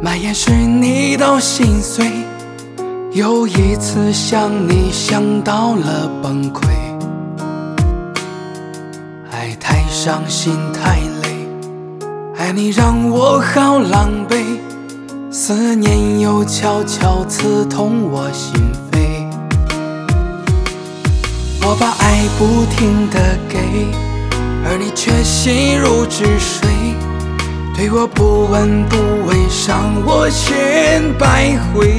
满眼是你都心碎，又一次想你想到了崩溃。爱太伤心太累，爱你让我好狼狈，思念又悄悄刺痛我心扉。我把爱不停地给，而你却心如止水，对我不闻不问，伤我千百回。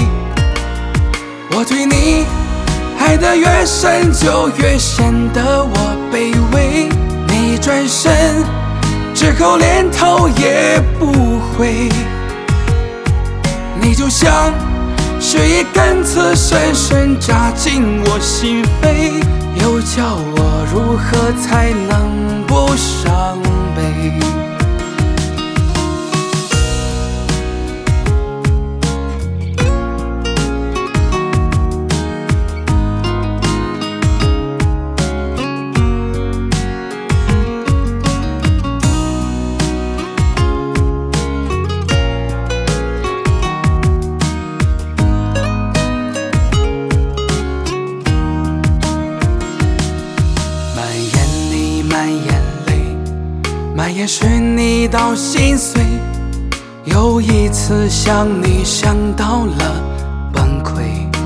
我对你爱得越深，就越显得我卑微。你转身之后连头也不回，你就像是一根刺，深深扎进我心扉，又叫我如何才能不伤悲。满眼是你到心碎，又一次想你想到了崩溃。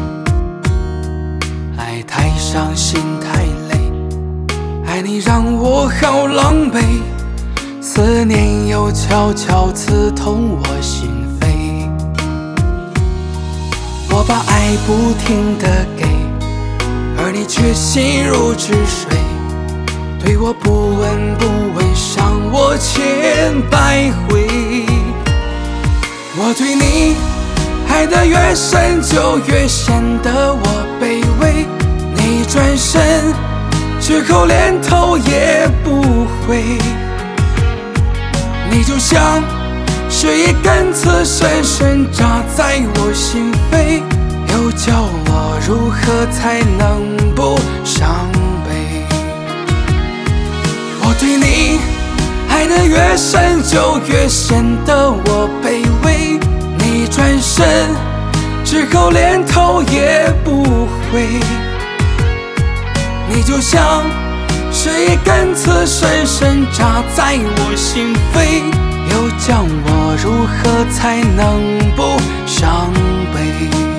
爱太伤心太累，爱你让我好狼狈，思念又悄悄刺痛我心扉。我把爱不停地给，而你却心如止水，对我不闻不问，伤我千百回。我对你爱得越深，就越显得我卑微。你转身之后连头也不回，你就像是一根刺，深深扎在我心扉，又叫我如何才能不伤悲。我对你爱得越深，就越显得我卑微。你转身之后连头也不回，你就像是一根刺，深深扎在我心扉，又叫我如何才能不伤悲。